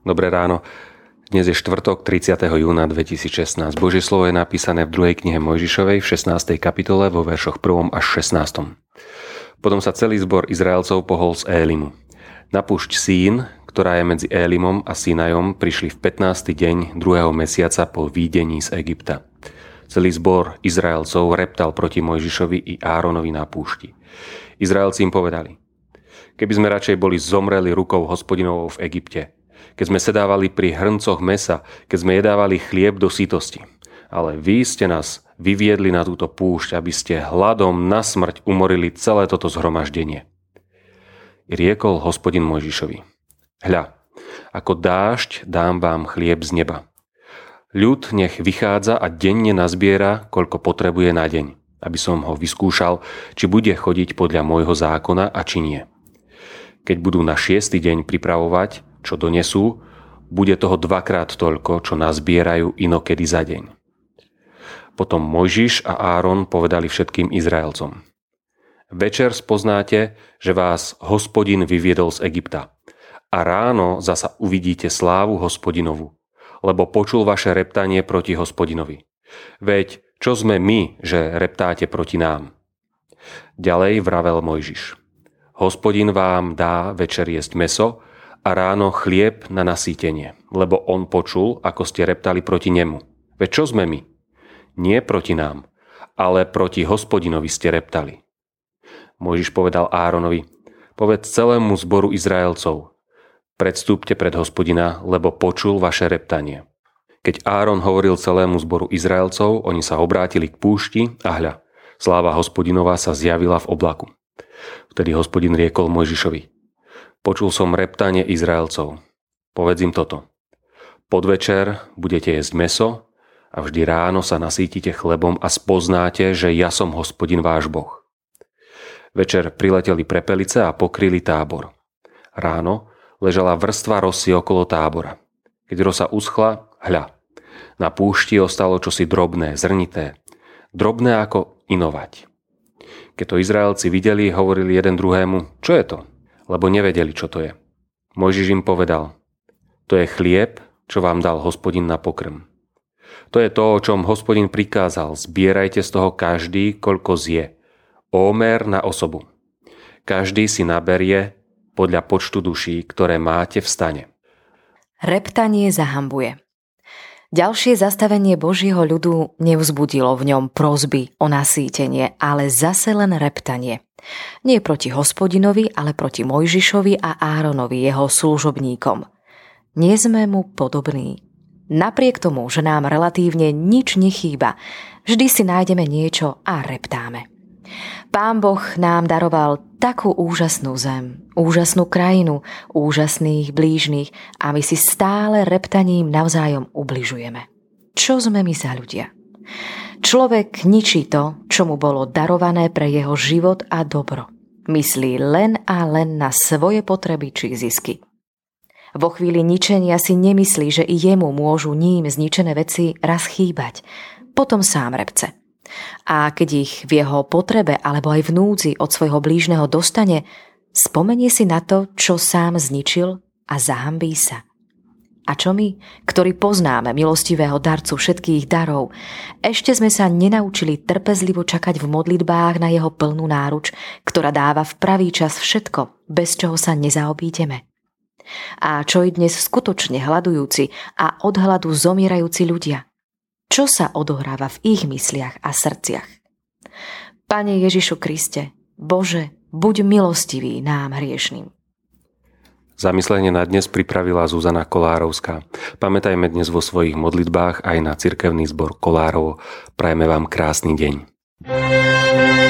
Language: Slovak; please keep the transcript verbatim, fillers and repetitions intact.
Dobré ráno. Dnes je štvrtok tridsiateho júna dvetisícšestnásť. Božie slovo je napísané v druhej knihe Mojžišovej v šestnástej kapitole vo veršoch prvom až šestnástom. Potom sa celý zbor Izraelcov pohol z Élimu. Na púšť Sín, ktorá je medzi Élimom a Sinajom, prišli v pätnásty deň druhého mesiaca po výjdení z Egypta. Celý zbor Izraelcov reptal proti Mojžišovi i Áronovi na púšti. Izraelci im povedali: Keby sme radšej boli zomreli rukou Hospodinovou v Egypte, keď sme sedávali pri hrncoch mesa, keď sme jedávali chlieb do sytosti. Ale vy ste nás vyviedli na túto púšť, aby ste hladom na smrť umorili celé toto zhromaždenie. I riekol Hospodin Mojžišovi: Hľa, ako dážď dám vám chlieb z neba. Ľud nech vychádza a denne nazbiera, koľko potrebuje na deň, aby som ho vyskúšal, či bude chodiť podľa môjho zákona a či nie. Keď budú na šiesty deň pripravovať, čo donesú, bude toho dvakrát toľko, čo nazbierajú inokedy za deň. Potom Mojžiš a Áron povedali všetkým Izraelcom: Večer spoznáte, že vás Hospodin vyviedol z Egypta. A ráno zasa uvidíte slávu Hospodinovu, lebo počul vaše reptanie proti Hospodinovi. Veď čo sme my, že reptáte proti nám? Ďalej vravel Mojžiš: Hospodin vám dá večer jesť mäso a ráno chlieb na nasýtenie, lebo on počul, ako ste reptali proti nemu. Veď čo sme my? Nie proti nám, ale proti Hospodinovi ste reptali. Mojžiš povedal Áronovi: Povedz celému zboru Izraelcov: Predstúpte pred Hospodina, lebo počul vaše reptanie. Keď Áron hovoril celému zboru Izraelcov, oni sa obrátili k púšti a hľa, sláva Hospodinová sa zjavila v oblaku. Vtedy Hospodin riekol Mojžišovi: Počul som reptanie Izraelcov. Povedz im toto: Podvečer budete jesť mäso a vždy ráno sa nasýtite chlebom a spoznáte, že ja som Hospodin váš Boh. Večer prileteli prepelice a pokryli tábor. Ráno ležala vrstva rosy okolo tábora. Keď rosa uschla, hľa, na púšti ostalo čosi drobné, zrnité, drobné ako inovať. Keď to Izraelci videli, hovorili jeden druhému: Čo je to? Lebo nevedeli, čo to je. Mojžiš im povedal: To je chlieb, čo vám dal Hospodin na pokrm. To je to, o čom Hospodin prikázal: Zbierajte z toho každý, koľko zje. Ómer na osobu. Každý si naberie podľa počtu duší, ktoré máte v stane. Reptanie zahambuje. Ďalšie zastavenie Božieho ľudu nevzbudilo v ňom prosby o nasýtenie, ale zase len reptanie. Nie proti Hospodinovi, ale proti Mojžišovi a Áronovi, jeho služobníkom. Nie sme mu podobní. Napriek tomu, že nám relatívne nič nechýba, vždy si nájdeme niečo a reptáme. Pán Boh nám daroval takú úžasnú zem, úžasnú krajinu, úžasných blížnych a my si stále reptaním navzájom ubližujeme. Čo sme my za ľudia? Človek ničí to, čo mu bolo darované pre jeho život a dobro. Myslí len a len na svoje potreby či zisky. Vo chvíli ničenia si nemyslí, že i jemu môžu ním zničené veci raz chýbať. Potom sám repce. A keď ich v jeho potrebe alebo aj v núdzi od svojho blížneho dostane, spomenie si na to, čo sám zničil a zahambí sa. A čo my, ktorí poznáme milostivého darcu všetkých darov, ešte sme sa nenaučili trpezlivo čakať v modlitbách na jeho plnú náruč, ktorá dáva v pravý čas všetko, bez čoho sa nezaobídeme. A čo i dnes skutočne hladujúci a od hladu zomierajúci ľudia? Čo sa odohráva v ich mysliach a srdciach? Pane Ježišu Kriste, Bože, buď milostivý nám hriešným. Zamyslenie na dnes pripravila Zuzana Kolárovská. Pamätajme dnes vo svojich modlitbách aj na cirkevný zbor Kolárovo. Prajeme vám krásny deň.